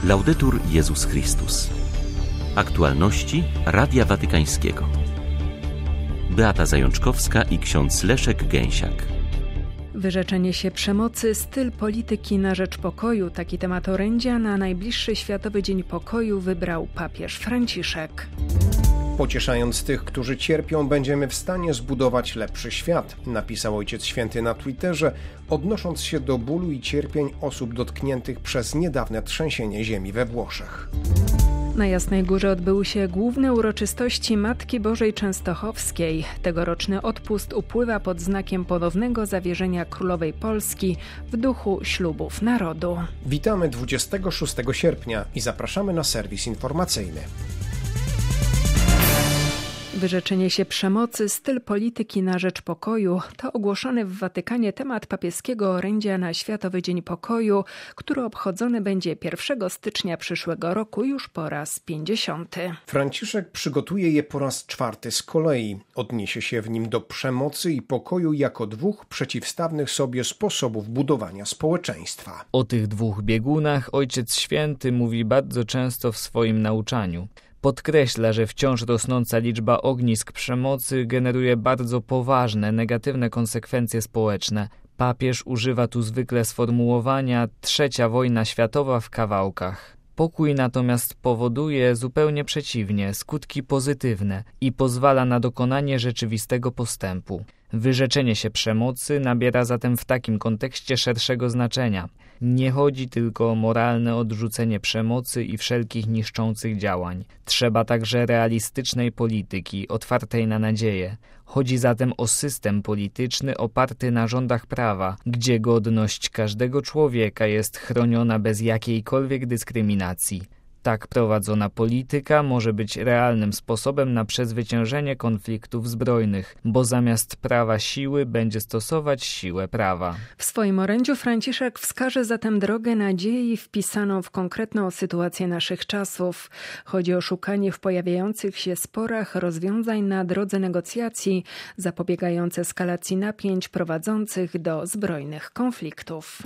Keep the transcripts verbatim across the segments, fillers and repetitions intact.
Laudetur Jezus Chrystus. Aktualności Radia Watykańskiego. Beata Zajączkowska i ksiądz Leszek Gęsiak. Wyrzeczenie się przemocy, styl polityki na rzecz pokoju. Taki temat orędzia na najbliższy Światowy Dzień Pokoju wybrał papież Franciszek. Pocieszając tych, którzy cierpią, będziemy w stanie zbudować lepszy świat, napisał Ojciec Święty na Twitterze, odnosząc się do bólu i cierpień osób dotkniętych przez niedawne trzęsienie ziemi we Włoszech. Na Jasnej Górze odbyły się główne uroczystości Matki Bożej Częstochowskiej. Tegoroczny odpust upływa pod znakiem ponownego zawierzenia Królowej Polski w duchu ślubów narodu. Witamy dwudziestego szóstego sierpnia i zapraszamy na serwis informacyjny. Wyrzeczenie się przemocy, styl polityki na rzecz pokoju to ogłoszony w Watykanie temat papieskiego orędzia na Światowy Dzień Pokoju, który obchodzony będzie pierwszego stycznia przyszłego roku już po raz pięćdziesiąty. Franciszek przygotuje je po raz czwarty z kolei. Odniesie się w nim do przemocy i pokoju jako dwóch przeciwstawnych sobie sposobów budowania społeczeństwa. O tych dwóch biegunach Ojciec Święty mówi bardzo często w swoim nauczaniu. Podkreśla, że wciąż rosnąca liczba ognisk przemocy generuje bardzo poważne, negatywne konsekwencje społeczne. Papież używa tu zwykle sformułowania trzecia wojna światowa w kawałkach. Pokój natomiast powoduje zupełnie przeciwnie, skutki pozytywne i pozwala na dokonanie rzeczywistego postępu. Wyrzeczenie się przemocy nabiera zatem w takim kontekście szerszego znaczenia. Nie chodzi tylko o moralne odrzucenie przemocy i wszelkich niszczących działań. Trzeba także realistycznej polityki, otwartej na nadzieję. Chodzi zatem o system polityczny oparty na rządach prawa, gdzie godność każdego człowieka jest chroniona bez jakiejkolwiek dyskryminacji. Tak prowadzona polityka może być realnym sposobem na przezwyciężenie konfliktów zbrojnych, bo zamiast prawa siły będzie stosować siłę prawa. W swoim orędziu Franciszek wskaże zatem drogę nadziei wpisaną w konkretną sytuację naszych czasów. Chodzi o szukanie w pojawiających się sporach rozwiązań na drodze negocjacji, zapobiegające eskalacji napięć prowadzących do zbrojnych konfliktów.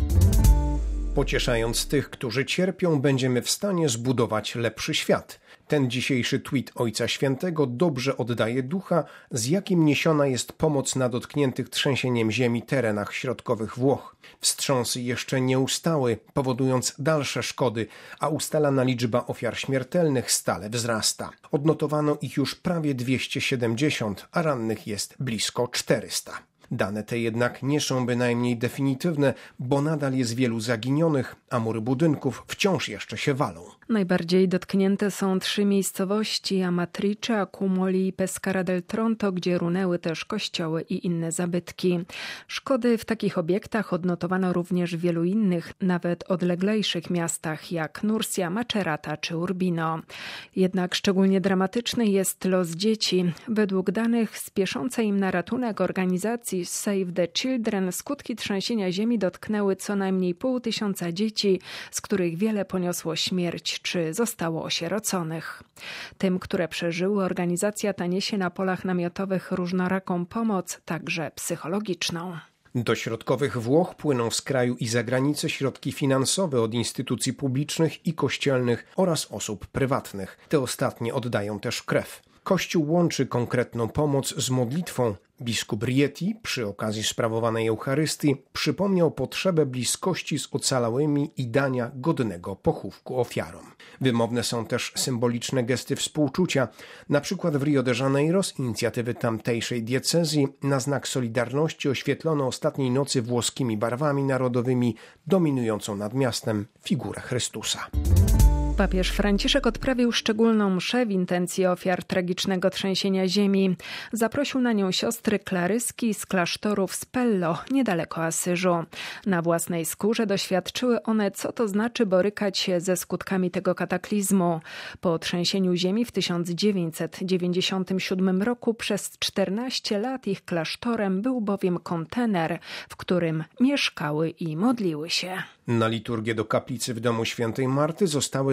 Pocieszając tych, którzy cierpią, będziemy w stanie zbudować lepszy świat. Ten dzisiejszy tweet Ojca Świętego dobrze oddaje ducha, z jakim niesiona jest pomoc na dotkniętych trzęsieniem ziemi terenach środkowych Włoch. Wstrząsy jeszcze nie ustały, powodując dalsze szkody, a ustalana liczba ofiar śmiertelnych stale wzrasta. Odnotowano ich już prawie dwieście siedemdziesiąt, a rannych jest blisko czterysta. Dane te jednak nie są bynajmniej definitywne, bo nadal jest wielu zaginionych, a mury budynków wciąż jeszcze się walą. Najbardziej dotknięte są trzy miejscowości: Amatrice, Accumoli i Pescara del Tronto, gdzie runęły też kościoły i inne zabytki. Szkody w takich obiektach odnotowano również w wielu innych, nawet odleglejszych miastach jak Nursia, Macerata czy Urbino. Jednak szczególnie dramatyczny jest los dzieci. Według danych spieszącej im na ratunek organizacji Save the Children skutki trzęsienia ziemi dotknęły co najmniej pół tysiąca dzieci, z których wiele poniosło śmierć czy zostało osieroconych. Tym, które przeżyły, organizacja ta niesie na polach namiotowych różnoraką pomoc, także psychologiczną. Do środkowych Włoch płyną z kraju i zagranicy środki finansowe od instytucji publicznych i kościelnych oraz osób prywatnych. Te ostatnie oddają też krew. Kościół łączy konkretną pomoc z modlitwą. Biskup Rieti przy okazji sprawowanej Eucharystii przypomniał potrzebę bliskości z ocalałymi i dania godnego pochówku ofiarom. Wymowne są też symboliczne gesty współczucia. Na przykład w Rio de Janeiro z inicjatywy tamtejszej diecezji na znak solidarności oświetlono ostatniej nocy włoskimi barwami narodowymi dominującą nad miastem figurę Chrystusa. Papież Franciszek odprawił szczególną mszę w intencji ofiar tragicznego trzęsienia ziemi. Zaprosił na nią siostry klaryski z klasztoru w Spello, niedaleko Asyżu. Na własnej skórze doświadczyły one, co to znaczy borykać się ze skutkami tego kataklizmu. Po trzęsieniu ziemi w tysiąc dziewięćset dziewięćdziesiątym siódmym roku przez czternaście lat ich klasztorem był bowiem kontener, w którym mieszkały i modliły się. Na liturgię do kaplicy w domu świętej Marty zostały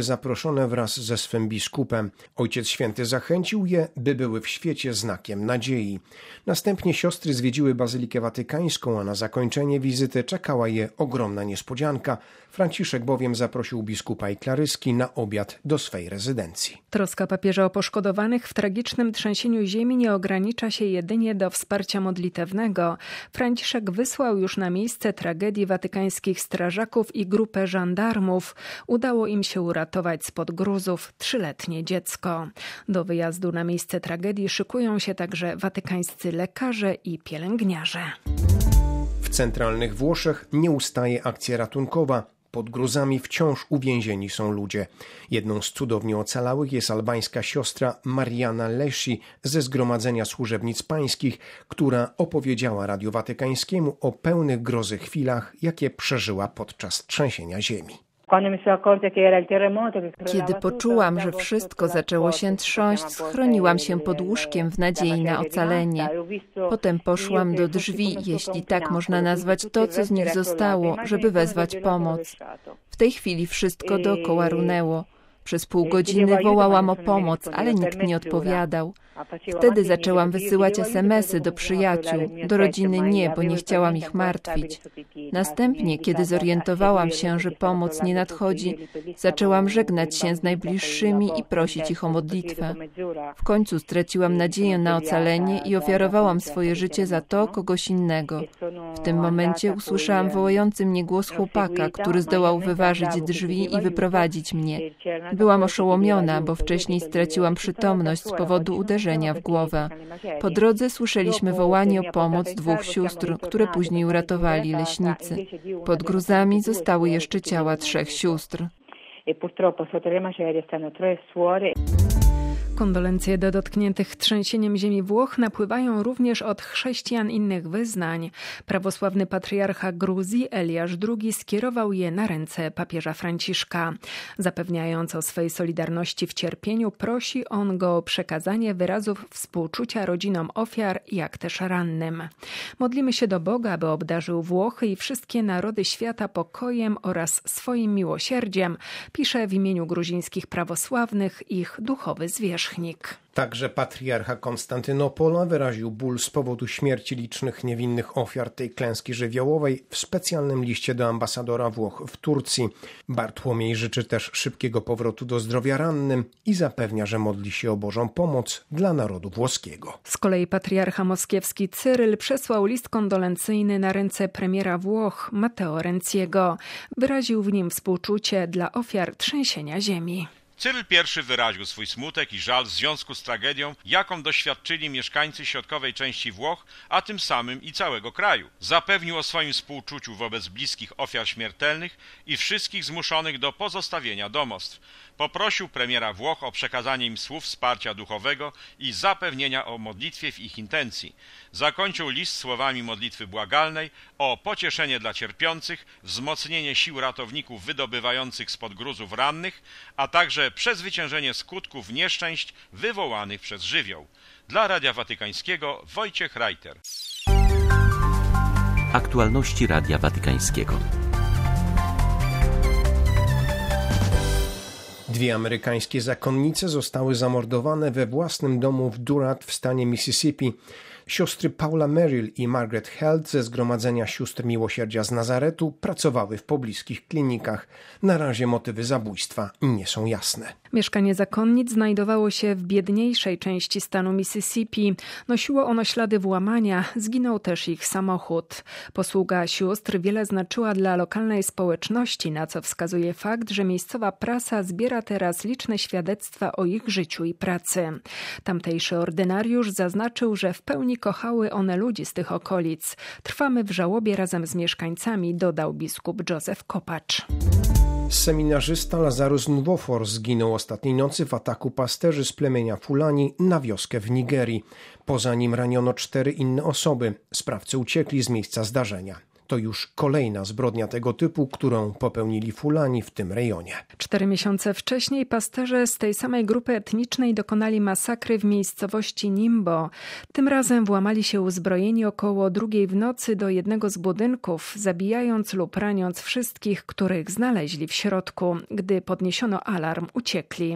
zaproszone wraz ze swym biskupem. Ojciec Święty zachęcił je, by były w świecie znakiem nadziei. Następnie siostry zwiedziły Bazylikę Watykańską, a na zakończenie wizyty czekała je ogromna niespodzianka. Franciszek bowiem zaprosił biskupa i klaryski na obiad do swej rezydencji. Troska papieża o poszkodowanych w tragicznym trzęsieniu ziemi nie ogranicza się jedynie do wsparcia modlitewnego. Franciszek wysłał już na miejsce tragedii watykańskich strażaków i grupę żandarmów. Udało im się uratować spod gruzów trzyletnie dziecko. Do wyjazdu na miejsce tragedii szykują się także watykańscy lekarze i pielęgniarze. W centralnych Włoszech nie ustaje akcja ratunkowa. Pod gruzami wciąż uwięzieni są ludzie. Jedną z cudownie ocalałych jest albańska siostra Mariana Lesci ze Zgromadzenia Służebnic Pańskich, która opowiedziała Radiu Watykańskiemu o pełnych grozy chwilach, jakie przeżyła podczas trzęsienia ziemi. Kiedy poczułam, że wszystko zaczęło się trząść, schroniłam się pod łóżkiem w nadziei na ocalenie. Potem poszłam do drzwi, jeśli tak można nazwać to, co z nich zostało, żeby wezwać pomoc. W tej chwili wszystko dookoła runęło. Przez pół godziny wołałam o pomoc, ale nikt nie odpowiadał. Wtedy zaczęłam wysyłać es em esy do przyjaciół, do rodziny nie, bo nie chciałam ich martwić. Następnie, kiedy zorientowałam się, że pomoc nie nadchodzi, zaczęłam żegnać się z najbliższymi i prosić ich o modlitwę. W końcu straciłam nadzieję na ocalenie i ofiarowałam swoje życie za to kogoś innego. W tym momencie usłyszałam wołający mnie głos chłopaka, który zdołał wyważyć drzwi i wyprowadzić mnie. Byłam oszołomiona, bo wcześniej straciłam przytomność z powodu uderzenia w głowę. Po drodze słyszeliśmy wołanie o pomoc dwóch sióstr, które później uratowali leśnicy. Pod gruzami zostały jeszcze ciała trzech sióstr. Kondolencje do dotkniętych trzęsieniem ziemi Włoch napływają również od chrześcijan innych wyznań. Prawosławny patriarcha Gruzji Eliasz drugi skierował je na ręce papieża Franciszka. Zapewniając o swej solidarności w cierpieniu, prosi on go o przekazanie wyrazów współczucia rodzinom ofiar, jak też rannym. Modlimy się do Boga, by obdarzył Włochy i wszystkie narody świata pokojem oraz swoim miłosierdziem, pisze w imieniu gruzińskich prawosławnych ich duchowy zwierzchnik. Także patriarcha Konstantynopola wyraził ból z powodu śmierci licznych niewinnych ofiar tej klęski żywiołowej w specjalnym liście do ambasadora Włoch w Turcji. Bartłomiej życzy też szybkiego powrotu do zdrowia rannym i zapewnia, że modli się o Bożą pomoc dla narodu włoskiego. Z kolei patriarcha moskiewski Cyryl przesłał list kondolencyjny na ręce premiera Włoch Matteo Renziego. Wyraził w nim współczucie dla ofiar trzęsienia ziemi. Cyryl I wyraził swój smutek i żal w związku z tragedią, jaką doświadczyli mieszkańcy środkowej części Włoch, a tym samym i całego kraju. Zapewnił o swoim współczuciu wobec bliskich ofiar śmiertelnych i wszystkich zmuszonych do pozostawienia domostw. Poprosił premiera Włoch o przekazanie im słów wsparcia duchowego i zapewnienia o modlitwie w ich intencji. Zakończył list słowami modlitwy błagalnej o pocieszenie dla cierpiących, wzmocnienie sił ratowników wydobywających spod gruzów rannych, a także przezwyciężenie skutków nieszczęść wywołanych przez żywioł. Dla Radia Watykańskiego Wojciech Reiter. Aktualności Radia Watykańskiego. Dwie amerykańskie zakonnice zostały zamordowane we własnym domu w Durant w stanie Mississippi. Siostry Paula Merrill i Margaret Held ze Zgromadzenia Sióstr Miłosierdzia z Nazaretu pracowały w pobliskich klinikach. Na razie motywy zabójstwa nie są jasne. Mieszkanie zakonnic znajdowało się w biedniejszej części stanu Mississippi. Nosiło ono ślady włamania, zginął też ich samochód. Posługa sióstr wiele znaczyła dla lokalnej społeczności, na co wskazuje fakt, że miejscowa prasa zbiera teraz liczne świadectwa o ich życiu i pracy. Tamtejszy ordynariusz zaznaczył, że w pełni kochały one ludzi z tych okolic. Trwamy w żałobie razem z mieszkańcami, dodał biskup Józef Kopacz. Seminarzysta Lazarus Nwofor zginął ostatniej nocy w ataku pasterzy z plemienia Fulani na wioskę w Nigerii. Poza nim raniono cztery inne osoby. Sprawcy uciekli z miejsca zdarzenia. To już kolejna zbrodnia tego typu, którą popełnili Fulani w tym rejonie. Cztery miesiące wcześniej pasterze z tej samej grupy etnicznej dokonali masakry w miejscowości Nimbo. Tym razem włamali się uzbrojeni około drugiej w nocy do jednego z budynków, zabijając lub raniąc wszystkich, których znaleźli w środku. Gdy podniesiono alarm, uciekli.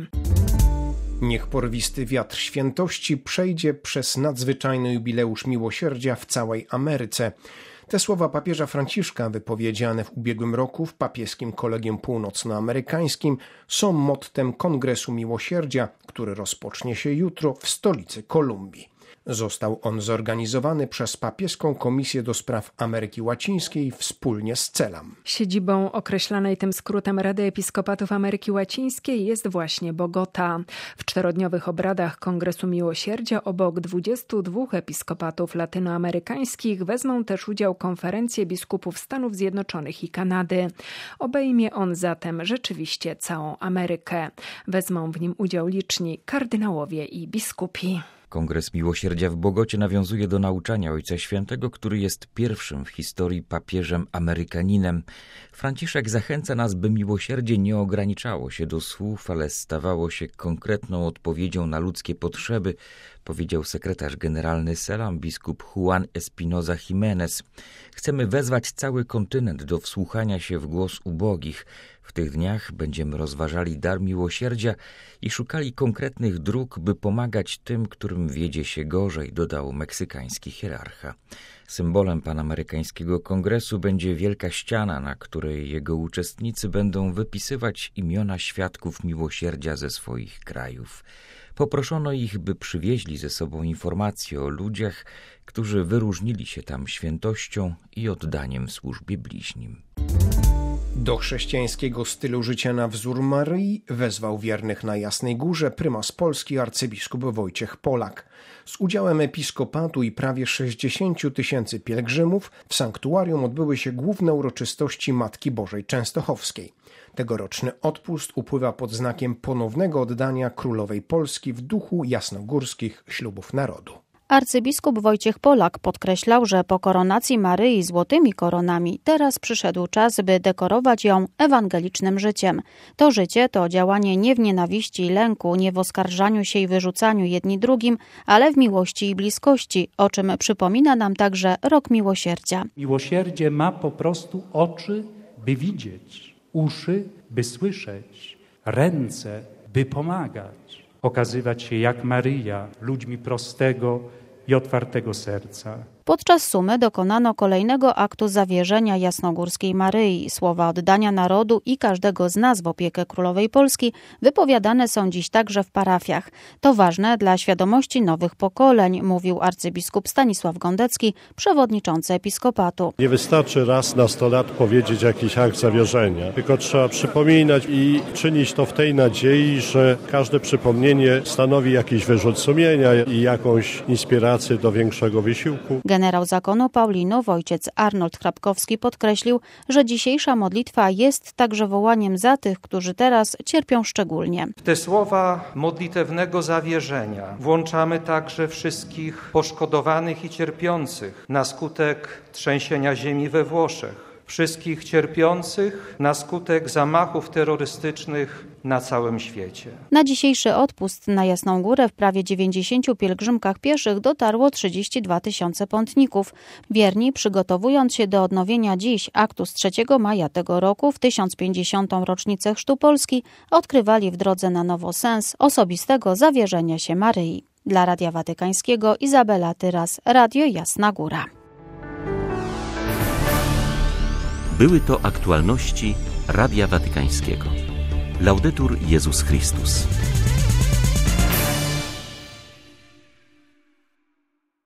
Niech porwisty wiatr świętości przejdzie przez nadzwyczajny jubileusz miłosierdzia w całej Ameryce. Te słowa papieża Franciszka, wypowiedziane w ubiegłym roku w papieskim kolegium północnoamerykańskim, są mottem Kongresu Miłosierdzia, który rozpocznie się jutro w stolicy Kolumbii. Został on zorganizowany przez Papieską Komisję do Spraw Ameryki Łacińskiej wspólnie z CELAM. Siedzibą określanej tym skrótem Rady Episkopatów Ameryki Łacińskiej jest właśnie Bogota. W czterodniowych obradach Kongresu Miłosierdzia obok dwudziestu dwóch episkopatów latynoamerykańskich wezmą też udział konferencje biskupów Stanów Zjednoczonych i Kanady. Obejmie on zatem rzeczywiście całą Amerykę. Wezmą w nim udział liczni kardynałowie i biskupi. Kongres Miłosierdzia w Bogocie nawiązuje do nauczania Ojca Świętego, który jest pierwszym w historii papieżem Amerykaninem. Franciszek zachęca nas, by miłosierdzie nie ograniczało się do słów, ale stawało się konkretną odpowiedzią na ludzkie potrzeby, powiedział sekretarz generalny CELAM biskup Juan Espinoza Jimenez. Chcemy wezwać cały kontynent do wsłuchania się w głos ubogich. W tych dniach będziemy rozważali dar miłosierdzia i szukali konkretnych dróg, by pomagać tym, którym wiedzie się gorzej, dodał meksykański hierarcha. Symbolem Panamerykańskiego Kongresu będzie wielka ściana, na której jego uczestnicy będą wypisywać imiona świadków miłosierdzia ze swoich krajów. Poproszono ich, by przywieźli ze sobą informacje o ludziach, którzy wyróżnili się tam świętością i oddaniem w służbie bliźnim. Do chrześcijańskiego stylu życia na wzór Maryi wezwał wiernych na Jasnej Górze prymas Polski arcybiskup Wojciech Polak. Z udziałem episkopatu i prawie sześćdziesięciu tysięcy pielgrzymów w sanktuarium odbyły się główne uroczystości Matki Bożej Częstochowskiej. Tegoroczny odpust upływa pod znakiem ponownego oddania Królowej Polski w duchu jasnogórskich ślubów narodu. Arcybiskup Wojciech Polak podkreślał, że po koronacji Maryi złotymi koronami teraz przyszedł czas, by dekorować ją ewangelicznym życiem. To życie to działanie nie w nienawiści i lęku, nie w oskarżaniu się i wyrzucaniu jedni drugim, ale w miłości i bliskości, o czym przypomina nam także Rok Miłosierdzia. Miłosierdzie ma po prostu oczy, by widzieć, uszy, by słyszeć, ręce, by pomagać. Okazywać się jak Maryja, ludźmi prostego i otwartego serca. Podczas sumy dokonano kolejnego aktu zawierzenia jasnogórskiej Maryi. Słowa oddania narodu i każdego z nas w opiekę Królowej Polski wypowiadane są dziś także w parafiach. To ważne dla świadomości nowych pokoleń, mówił arcybiskup Stanisław Gondecki, przewodniczący episkopatu. Nie wystarczy raz na sto lat powiedzieć jakiś akt zawierzenia, tylko trzeba przypominać i czynić to w tej nadziei, że każde przypomnienie stanowi jakiś wyrzut sumienia i jakąś inspirację do większego wysiłku. Generał zakonu Paulinów, ojciec Arnold Hrabkowski podkreślił, że dzisiejsza modlitwa jest także wołaniem za tych, którzy teraz cierpią szczególnie. W te słowa modlitewnego zawierzenia włączamy także wszystkich poszkodowanych i cierpiących na skutek trzęsienia ziemi we Włoszech. Wszystkich cierpiących na skutek zamachów terrorystycznych na całym świecie. Na dzisiejszy odpust na Jasną Górę w prawie dziewięćdziesięciu pielgrzymkach pieszych dotarło trzydzieści dwa tysiące pątników. Wierni, przygotowując się do odnowienia dziś aktu z trzeciego maja tego roku w tysiąc pięćdziesiątą rocznicę chrztu Polski, odkrywali w drodze na nowo sens osobistego zawierzenia się Maryi. Dla Radia Watykańskiego Izabela Tyras, Radio Jasna Góra. Były to aktualności Radia Watykańskiego. Laudetur Jezus Chrystus.